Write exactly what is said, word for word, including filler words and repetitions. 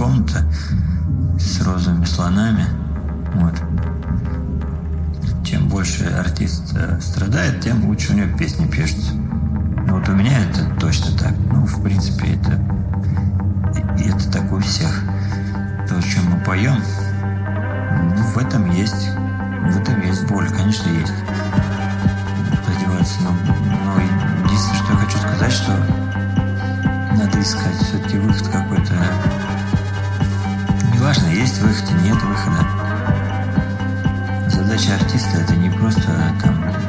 комната с розовыми слонами. Вот. Чем больше артист страдает, тем лучше у него песни пишутся. Но вот у меня это точно так. Ну, в принципе, это, это так у всех. То, о чем мы поем, ну, в этом есть, в этом есть боль, конечно, есть. Одеваться, но, но единственное, что я хочу сказать, что надо искать все-таки выход какой-то. Неважно, есть выход и нет выхода. Задача артиста — это не просто там